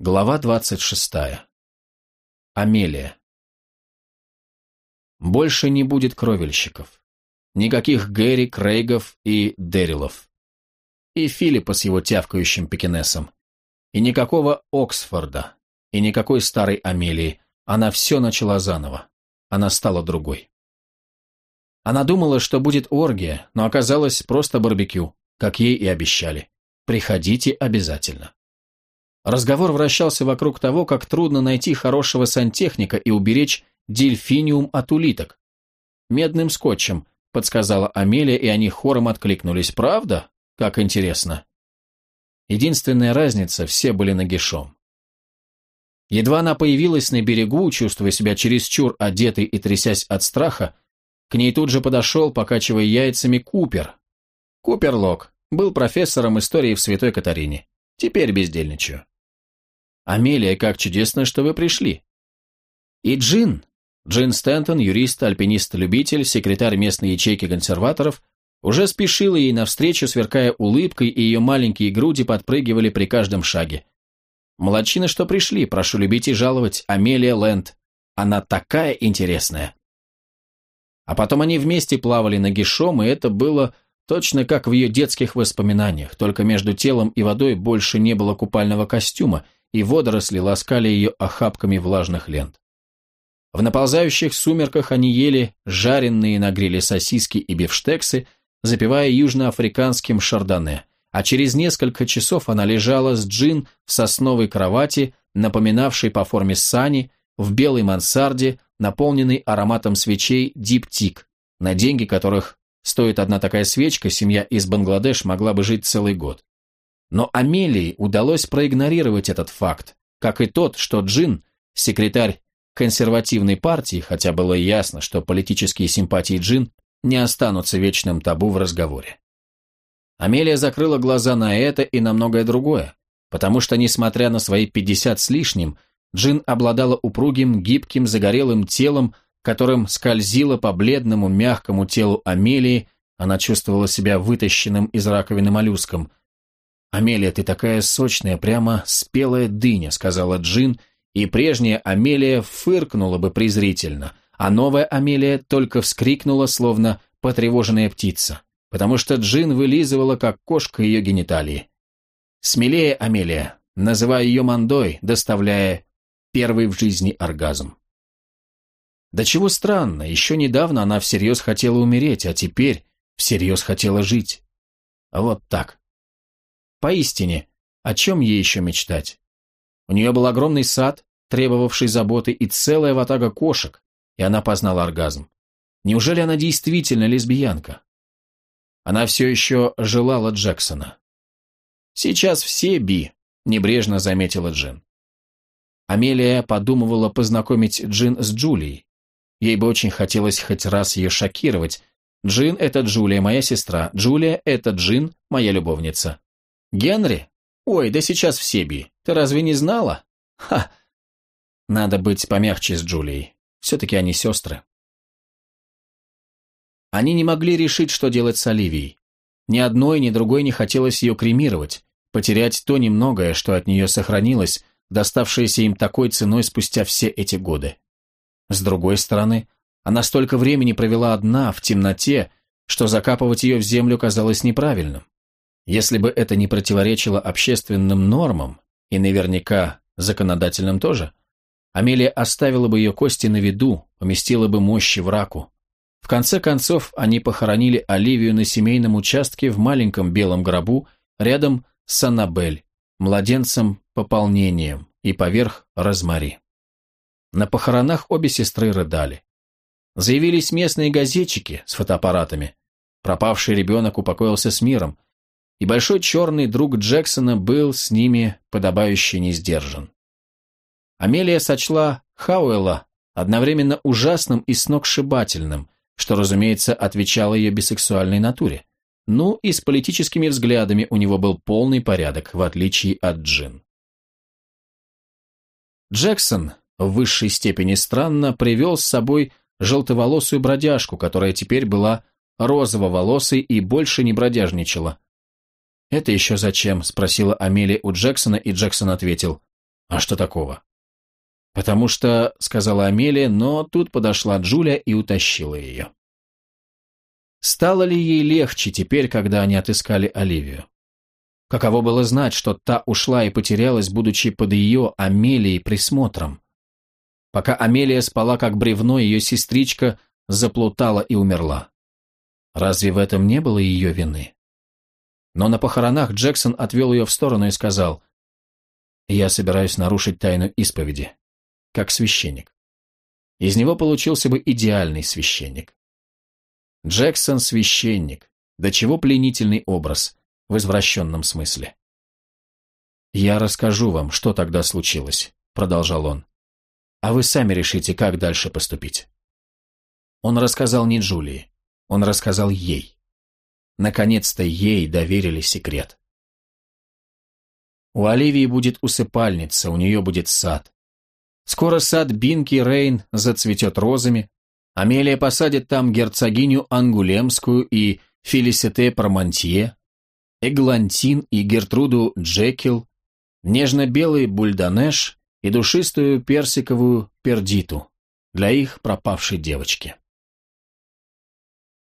Глава 26. Амелия. Больше не будет кровельщиков. Никаких Гэри, Крейгов и Дэрилов. И Филиппа с его тявкающим пекинесом. И никакого Оксфорда. И никакой старой Амелии. Она все начала заново. Она стала другой. Она думала, что будет оргия, но оказалось просто барбекю, как ей и обещали. Приходите обязательно. Разговор вращался вокруг того, как трудно найти хорошего сантехника и уберечь дельфиниум от улиток. «Медным скотчем», — подсказала Амелия, и они хором откликнулись. «Правда? Как интересно». Единственная разница — все были нагишом. Едва она появилась на берегу, чувствуя себя чересчур одетой и трясясь от страха, к ней тут же подошел, покачивая яйцами, Купер. Купер Лок был профессором истории в Святой Катарине. Теперь бездельничаю. «Амелия, как чудесно, что вы пришли». И Джин Стэнтон, юрист, альпинист-любитель, секретарь местной ячейки консерваторов, уже спешила ей навстречу, сверкая улыбкой, и ее маленькие груди подпрыгивали при каждом шаге. «Молодчины, что пришли, прошу любить и жаловать, Амелия Лэнд. Она такая интересная». А потом они вместе плавали нагишом, и это было точно как в ее детских воспоминаниях, только между телом и водой больше не было купального костюма, и водоросли ласкали ее охапками влажных лент. В наползающих сумерках они ели жареные на гриле сосиски и бифштексы, запивая южноафриканским шардоне, а через несколько часов она лежала с Джин в сосновой кровати, напоминавшей по форме сани, в белой мансарде, наполненной ароматом свечей диптик, на деньги которых стоит одна такая свечка, семья из Бангладеш могла бы жить целый год. Но Амелии удалось проигнорировать этот факт, как и тот, что Джин, секретарь консервативной партии, хотя было ясно, что политические симпатии Джин не останутся вечным табу в разговоре. Амелия закрыла глаза на это и на многое другое, потому что, несмотря на свои 50 с лишним, Джин обладала упругим, гибким, загорелым телом, которым скользила по бледному, мягкому телу Амелии, она чувствовала себя вытащенным из раковины моллюском. «Амелия, ты такая сочная, прямо спелая дыня», — сказала Джин, и прежняя Амелия фыркнула бы презрительно, а новая Амелия только вскрикнула, словно потревоженная птица, потому что Джин вылизывала, как кошка, ее гениталии. «Смелее, Амелия», называя ее мандой, доставляя первый в жизни оргазм. Да чего странно, еще недавно она всерьез хотела умереть, а теперь всерьез хотела жить. Вот так. Поистине, о чем ей еще мечтать? У нее был огромный сад, требовавший заботы, и целая ватага кошек, и она познала оргазм. Неужели она действительно лесбиянка? Она все еще желала Джексона. «Сейчас все би», — небрежно заметила Джин. Амелия подумывала познакомить Джин с Джулией. Ей бы очень хотелось хоть раз ее шокировать. «Джин — это Джулия, моя сестра. Джулия — это Джин, моя любовница». «Генри? Ой, да сейчас все би. Ты разве не знала?» «Ха! Надо быть помягче с Джулией. Все-таки они сестры». Они не могли решить, что делать с Оливией. Ни одной, ни другой не хотелось ее кремировать, потерять то немногое, что от нее сохранилось, доставшееся им такой ценой спустя все эти годы. С другой стороны, она столько времени провела одна, в темноте, что закапывать ее в землю казалось неправильным. Если бы это не противоречило общественным нормам, и наверняка законодательным тоже, Амелия оставила бы ее кости на виду, поместила бы мощи в раку. В конце концов, они похоронили Оливию на семейном участке в маленьком белом гробу рядом с Аннабель, младенцем-пополнением, и поверх Розмари. На похоронах обе сестры рыдали. Заявились местные газетчики с фотоаппаратами. Пропавший ребенок упокоился с миром, и большой черный друг Джексона был с ними подобающе не сдержан. Амелия сочла Хауэлла одновременно ужасным и сногсшибательным, что, разумеется, отвечало ее бисексуальной натуре. Ну и с политическими взглядами у него был полный порядок, в отличие от Джин. Джексон, в высшей степени странно, привел с собой желтоволосую бродяжку, которая теперь была розово-волосой и больше не бродяжничала. «Это еще зачем?» – спросила Амелия у Джексона, и Джексон ответил: А что такого? Потому что, сказала Амелия, но тут подошла Джулия и утащила ее. Стало ли ей легче теперь, когда они отыскали Оливию? Каково было знать, что та ушла и потерялась, будучи под ее, Амелией, присмотром? Пока Амелия спала как бревно, ее сестричка заплутала и умерла. Разве в этом не было ее вины? Но на похоронах Джексон отвел ее в сторону и сказал: «Я собираюсь нарушить тайну исповеди, как священник. Из него получился бы идеальный священник». Джексон – священник, до чего пленительный образ, в извращенном смысле. «Я расскажу вам, что тогда случилось», – продолжал он, – «а вы сами решите, как дальше поступить». Он рассказал не Джулии, он рассказал ей. Наконец-то ей доверили секрет. У Оливии будет усыпальница, у нее будет сад. Скоро сад Бинки Рейн зацветет розами, Амелия посадит там герцогиню Ангулемскую и Фелисите Пармантье, Эглантин и Гертруду Джекил, нежно-белый бульдонеш и душистую персиковую пердиту для их пропавшей девочки.